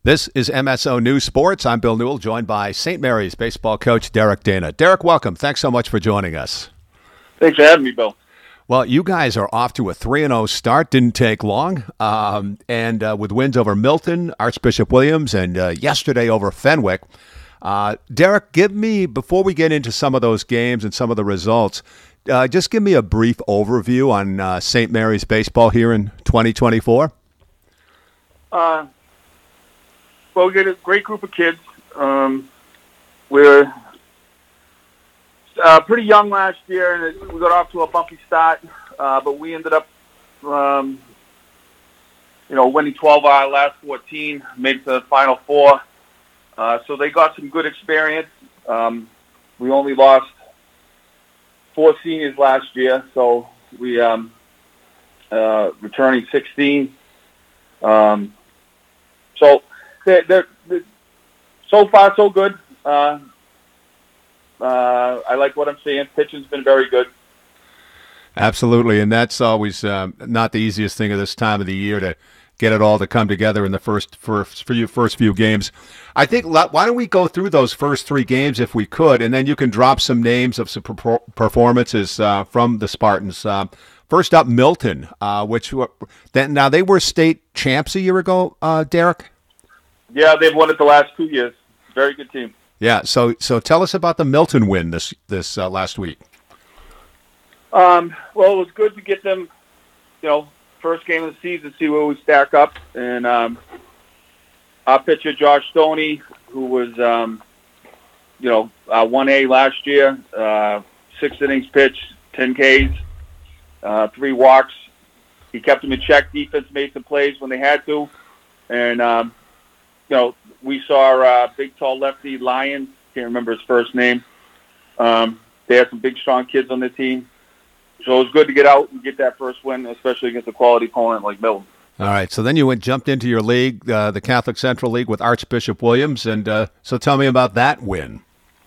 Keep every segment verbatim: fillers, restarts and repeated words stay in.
This is M S O News Sports. I'm Bill Newell, joined by Saint Mary's baseball coach Derek Dana. Derek, welcome. Thanks so much for joining us. Thanks for having me, Bill. Well, you guys are off to a three and oh start. Didn't take long. Um, and uh, with wins over Milton, Archbishop Williams, and uh, yesterday over Fenwick. Uh, Derek, give me, before we get into some of those games and some of the results, uh, just give me a brief overview on uh, Saint Mary's baseball here in twenty twenty-four. Uh, well, we got a great group of kids. Um, we're uh, pretty young last year, and we got off to a bumpy start, uh, but we ended up, um, you know, winning twelve out of our last fourteen, made it to the Final Four. Uh, so they got some good experience. Um, we only lost four seniors last year, so we um, uh, returning sixteen. Um, so they're, they're, they're, so far so good. Uh, uh, I like what I'm seeing. Pitching's been very good. Absolutely, and that's always um, not the easiest thing at this time of the year to get it all to come together in the first first few first few games. I think why don't we go through those first three games if we could, and then you can drop some names of some performances uh, from the Spartans. Uh, first up, Milton, uh, which were, then now they were state champs a year ago. Uh, Derek. Yeah, they've won it the last two years. Very good team. Yeah. So so tell us about the Milton win this this uh, last week. Um, well, it was good to get them, you know, first game of the season, see where we stack up. And um, our pitcher, Josh Stoney, who was, um, you know, uh, one A last year, uh, six innings pitched, ten Ks, uh, three walks. He kept them in check. Defense made some plays when they had to. And, um, you know, we saw uh, big, tall lefty Lyons. Can't remember his first name. Um, they had some big, strong kids on the team. So it was good to get out and get that first win, especially against a quality opponent like Milton. All right, so then you went jumped into your league, uh, the Catholic Central League with Archbishop Williams, and uh, so tell me about that win.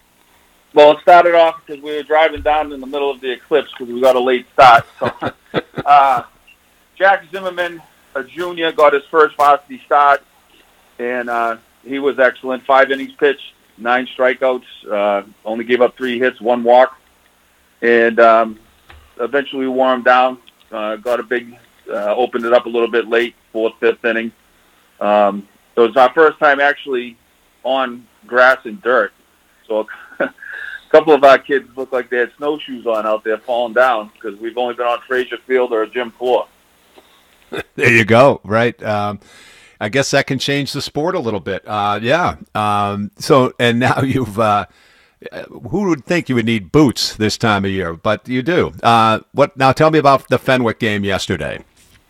Well, it started off because we were driving down in the middle of the eclipse because we got a late start. So, uh, Jack Zimmerman, a junior, got his first varsity start, and uh, he was excellent. Five innings pitched, nine strikeouts, uh, only gave up three hits, one walk, and um, eventually wore him down, uh, got a big, uh, opened it up a little bit late, fourth, fifth inning. Um, so it was our first time actually on grass and dirt. So a couple of our kids looked like they had snowshoes on out there falling down because we've only been on Frazier Field or a gym floor. There you go, right? Um, I guess that can change the sport a little bit. Uh, yeah. Um, so, and now you've, uh, who would think you would need boots this time of year? But you do. Uh, what now? Tell me about the Fenwick game yesterday.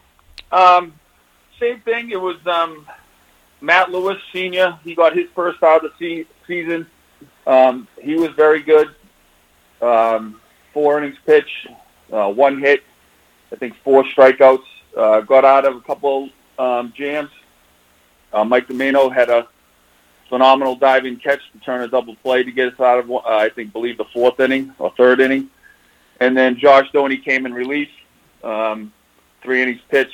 Um, same thing. It was um, Matt Lewis, senior. He got his first out of the se- season. Um, he was very good. Um, four innings pitch, uh, one hit. I think four strikeouts. Uh, got out of a couple um, jams. Uh, Mike Domeno had a phenomenal diving catch to turn a double play to get us out of, uh, I think, believe the fourth inning or third inning. And then Josh Stoney came in relief, um, three innings pitch,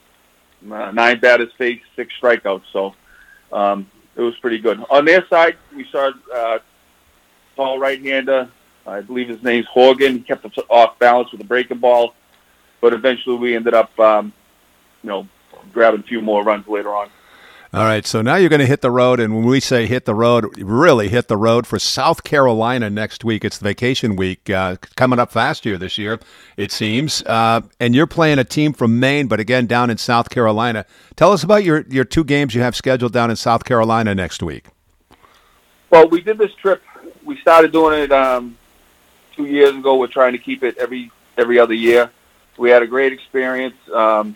uh, nine batters faced, six strikeouts. So um, it was pretty good. On their side, we saw uh, tall right-hander, I believe his name's Horgan. He kept us off balance with a breaking ball, but eventually we ended up, um, you know, grabbing a few more runs later on. All right, so now you're going to hit the road, and when we say hit the road, really hit the road for South Carolina next week. It's the vacation week, uh, coming up fast here this year, it seems. Uh, and you're playing a team from Maine, but again, down in South Carolina. Tell us about your, your two games you have scheduled down in South Carolina next week. Well, we did this trip. We started doing it um, two years ago. We're trying to keep it every every other year. We had a great experience. Um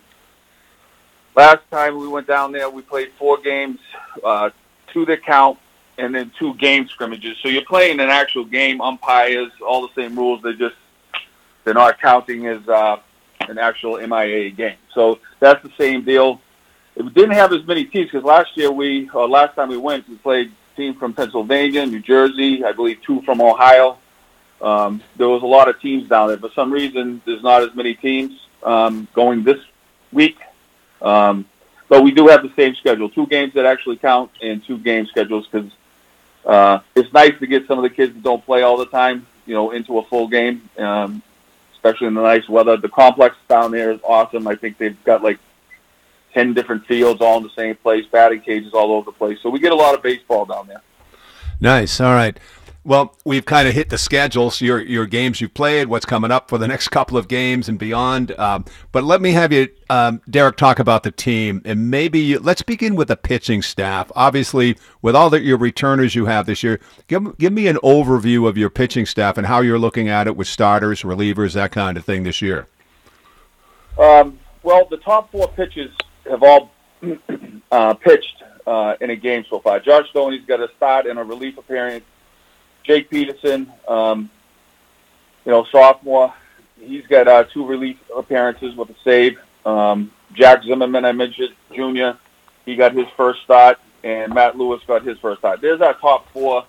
Last time we went down there, we played four games, uh, two that count, and then two game scrimmages. So you're playing an actual game, umpires, all the same rules. They're just they're not counting as uh, an actual M I A game. So that's the same deal. We didn't have as many teams because last year we, or last time we went, we played teams from Pennsylvania, New Jersey, I believe two from Ohio. Um, there was a lot of teams down there. For some reason, there's not as many teams um, going this week. Um, but we do have the same schedule: two games that actually count and two game schedules. Because uh, it's nice to get some of the kids that don't play all the time, you know, into a full game, um, especially in the nice weather. The complex down there is awesome. I think they've got like ten different fields all in the same place, batting cages all over the place. So we get a lot of baseball down there. Nice. All right. Well, we've kind of hit the schedules, your your games you've played, what's coming up for the next couple of games and beyond. Um, but let me have you, um, Derek, talk about the team. And maybe you, let's begin with the pitching staff. Obviously, with all the, your returners you have this year, give, give me an overview of your pitching staff and how you're looking at it with starters, relievers, that kind of thing this year. Um, well, the top four pitchers have all uh, pitched uh, in a game so far. Josh Stoney's got a start and a relief appearance. Jake Peterson, um, you know, sophomore, he's got uh, two relief appearances with a save. Um, Jack Zimmerman, I mentioned, junior, he got his first start, and Matt Lewis got his first start. There's our top four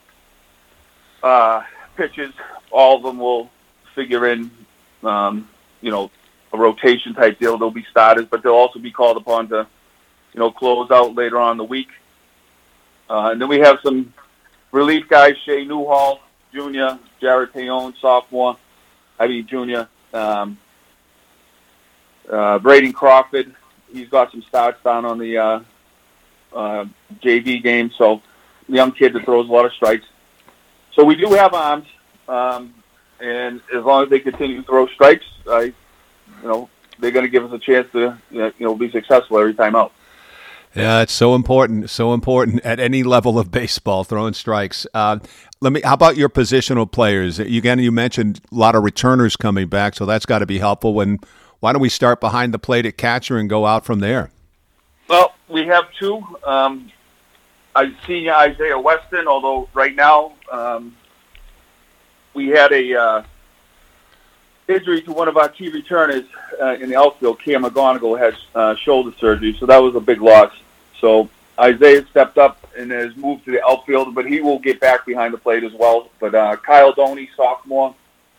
uh, pitchers. All of them will figure in, um, you know, a rotation type deal. They'll be starters, but they'll also be called upon to, you know, close out later on in the week. Uh, and then we have some relief guys: Shea Newhall, junior; Jared Payon, sophomore. I mean, junior. Um, uh, Braden Crawford, he's got some starts down on the uh, uh, J V game. So, young kid that throws a lot of strikes. So we do have arms, um, and as long as they continue to throw strikes, I, you know, they're going to give us a chance to, you know, be successful every time out. Yeah, it's so important, so important at any level of baseball, throwing strikes. Uh, let me. How about your positional players? You, again, you mentioned a lot of returners coming back, so that's got to be helpful. When why don't we start behind the plate at catcher and go out from there? Well, we have two. Um, I senior Isaiah Weston, although right now um, we had a uh, injury to one of our key returners uh, in the outfield. Cam McGonigal had uh, shoulder surgery, so that was a big loss. So Isaiah stepped up and has moved to the outfield, but he will get back behind the plate as well. But uh, Kyle Doney, sophomore,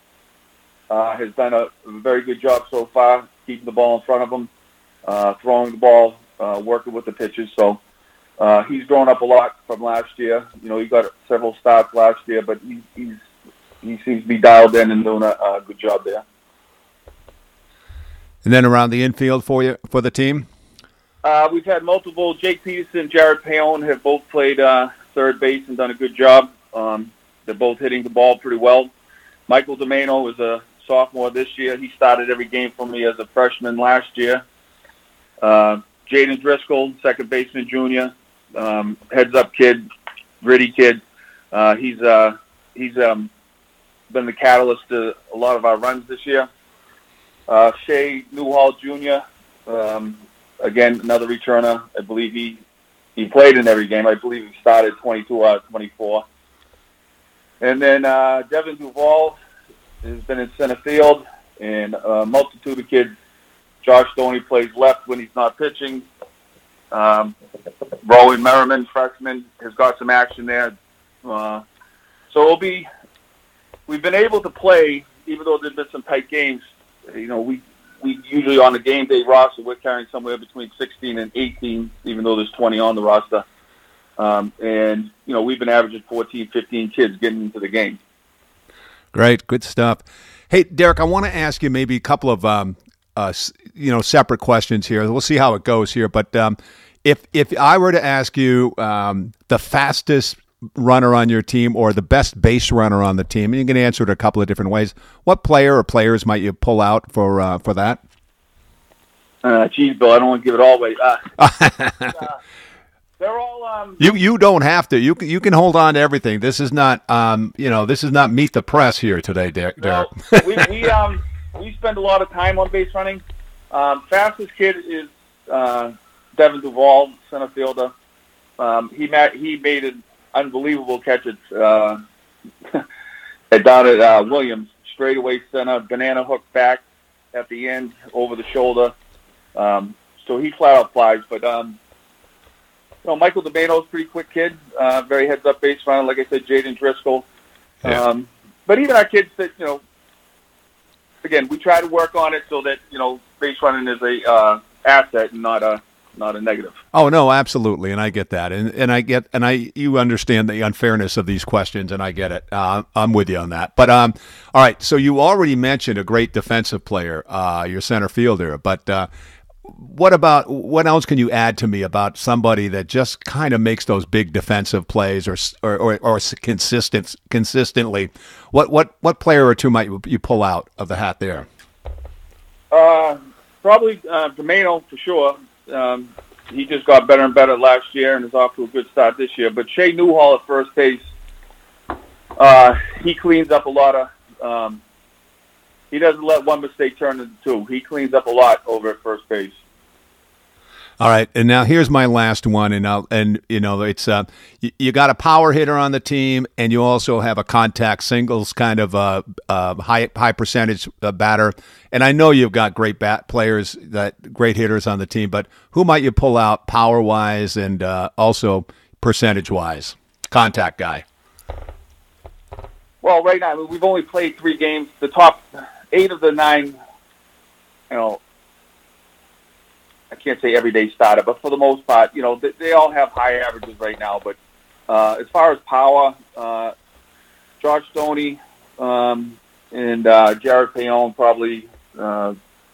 uh, has done a very good job so far, keeping the ball in front of him, uh, throwing the ball, uh, working with the pitches. So uh, he's grown up a lot from last year. You know, he got several starts last year, but he, he's he seems to be dialed in and doing a, a good job there. And then around the infield for you for the team? Uh, we've had multiple. Jake Peterson, Jared Payon have both played uh, third base and done a good job. Um, they're both hitting the ball pretty well. Michael Domeno was a sophomore this year. He started every game for me as a freshman last year. Uh, Jaden Driscoll, second baseman, junior, um, heads-up kid, gritty kid. Uh, he's uh, he's um, been the catalyst to a lot of our runs this year. Uh, Shea Newhall, junior, um, again, another returner. I believe he, he played in every game. I believe he started twenty-two out of twenty-four. And then uh, Devin Duval has been in center field, and a multitude of kids. Josh Stoney plays left when he's not pitching. Um, Rowan Merriman, freshman, has got some action there. Uh, so it'll be, we've been able to play, even though there's been some tight games. You know, we, we usually on the game day roster, we're carrying somewhere between sixteen and eighteen, even though there's twenty on the roster. Um, and, you know, we've been averaging fourteen, fifteen kids getting into the game. Great. Good stuff. Hey, Derek, I want to ask you maybe a couple of, um, uh, you know, separate questions here. We'll see how it goes here. But um, if if I were to ask you um, the fastest runner on your team or the best base runner on the team, and you can answer it a couple of different ways, what player or players might you pull out for uh, for that? Uh, geez, Bill, I don't want to give it all away. Uh, uh, they're all. Um, you you don't have to. You can you can hold on to everything. This is not um you know this is not meet the press here today, Derek. Well, we we um we spend a lot of time on base running. Um, fastest kid is uh, Devin Duval, center fielder. Um, he met, he made an unbelievable catch at uh, at down at uh, Williams, straightaway center, banana hook back at the end over the shoulder. Um, so he flat out flies. But um, you know, Michael Domeno's a pretty quick kid, uh, very heads up base runner. Like I said, Jaden Driscoll. Yeah. Um, but even our kids that you know, again, we try to work on it so that you know base running is a uh, asset and not a not a negative. Oh no, absolutely, and I get that, and and I get, and I you understand the unfairness of these questions, and I get it. Uh, I'm with you on that. But um, all right, so you already mentioned a great defensive player, uh, your center fielder, but. Uh, What about what else can you add to me about somebody that just kind of makes those big defensive plays or or or, or consistent consistently? What what what player or two might you pull out of the hat there? Uh, probably uh, Domeno for sure. Um, he just got better and better last year and is off to a good start this year. But Shea Newhall at first base, uh, he cleans up a lot of. Um, He doesn't let one mistake turn into two. He cleans up a lot over at first base. All right, and now here's my last one, and I'll, and you know it's uh, you, you got a power hitter on the team, and you also have a contact singles kind of uh, uh, high high percentage uh, batter, and I know you've got great bat players, that great hitters on the team, but who might you pull out power wise and uh, also percentage wise? Contact guy. Well, right now I mean, we've only played three games. The top eight of the nine, you know, I can't say everyday starter, but for the most part, you know, they, they all have high averages right now. But uh, as far as power, uh, Josh Stoney um, and uh, Jared Payon probably uh,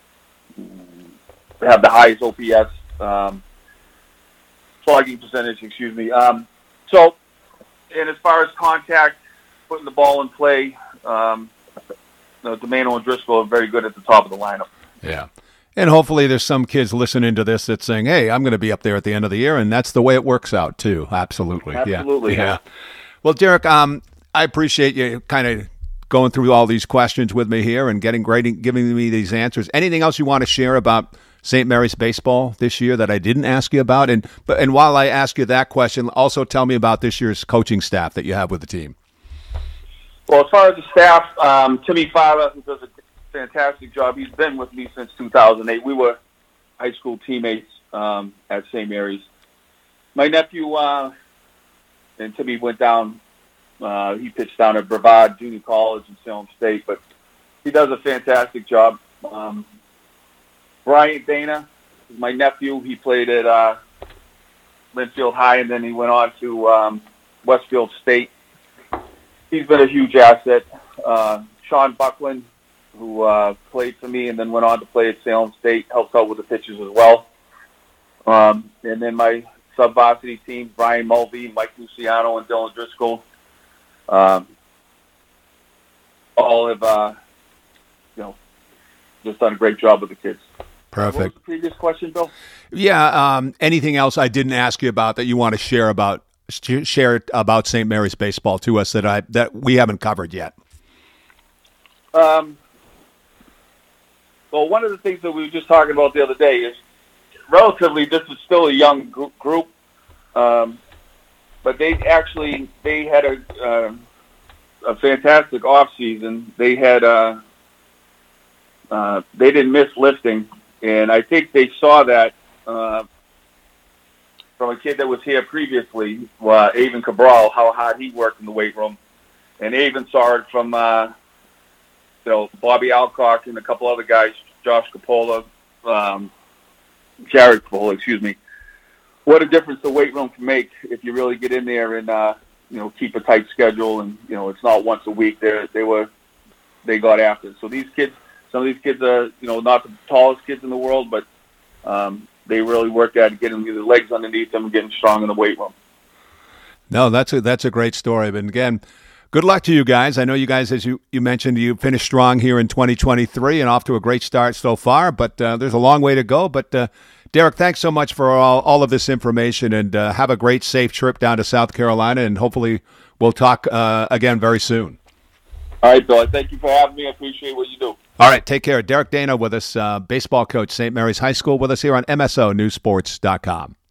have the highest O P S, um, slugging percentage, excuse me. Um, so, and as far as contact, putting the ball in play, um, you know, Domeno and Driscoll are very good at the top of the lineup. Yeah. And hopefully there's some kids listening to this that's saying, hey, I'm going to be up there at the end of the year, and that's the way it works out, too. Absolutely. Absolutely. Yeah. yeah. Well, Derek, um, I appreciate you kind of going through all these questions with me here and getting great, giving me these answers. Anything else you want to share about Saint Mary's baseball this year that I didn't ask you about? And but and while I ask you that question, also tell me about this year's coaching staff that you have with the team. Well, as far as the staff, um, Timmy Fava, who does a fantastic job. He's been with me since two thousand eight. We were high school teammates um, at Saint Mary's. My nephew uh, and Timmy went down. Uh, he pitched down at Brevard Junior College in Salem State, but he does a fantastic job. Um, Brian Dana is my nephew. He played at uh, Linfield High, and then he went on to um, Westfield State. He's been a huge asset. Uh, Sean Buckland, who uh, played for me and then went on to play at Salem State, helps out with the pitchers as well. Um, and then my sub-varsity team, Brian Mulvey, Mike Luciano, and Dylan Driscoll, um, all have, uh, you know, just done a great job with the kids. Perfect. What was the previous question, Bill? Yeah. Um, anything else I didn't ask you about that you want to share about share about Saint Mary's baseball to us that I that we haven't covered yet? Um. Well, one of the things that we were just talking about the other day is relatively this is still a young group, um, but they actually they had a uh, a fantastic off season. They had uh, uh, they didn't miss lifting, and I think they saw that uh, from a kid that was here previously, uh, Avon Cabral, how hard he worked in the weight room, and Avon saw it from uh, you know Bobby Alcock and a couple other guys, Josh Capola, um, Jared Capola, excuse me. What a difference the weight room can make if you really get in there and uh, you know keep a tight schedule, and you know it's not once a week. They they were they got after it. So these kids, some of these kids are you know not the tallest kids in the world, but um, they really worked at getting the legs underneath them and getting strong in the weight room. No, that's a that's a great story. But again, good luck to you guys. I know you guys, as you, you mentioned, you finished strong here in twenty twenty-three and off to a great start so far, but uh, there's a long way to go. But, uh, Derek, thanks so much for all, all of this information, and uh, have a great, safe trip down to South Carolina, and hopefully we'll talk uh, again very soon. All right, Bill. Thank you for having me. I appreciate what you do. All right, take care. Derek Dana with us, uh, baseball coach, Saint Mary's High School, with us here on M S O News Sports dot com.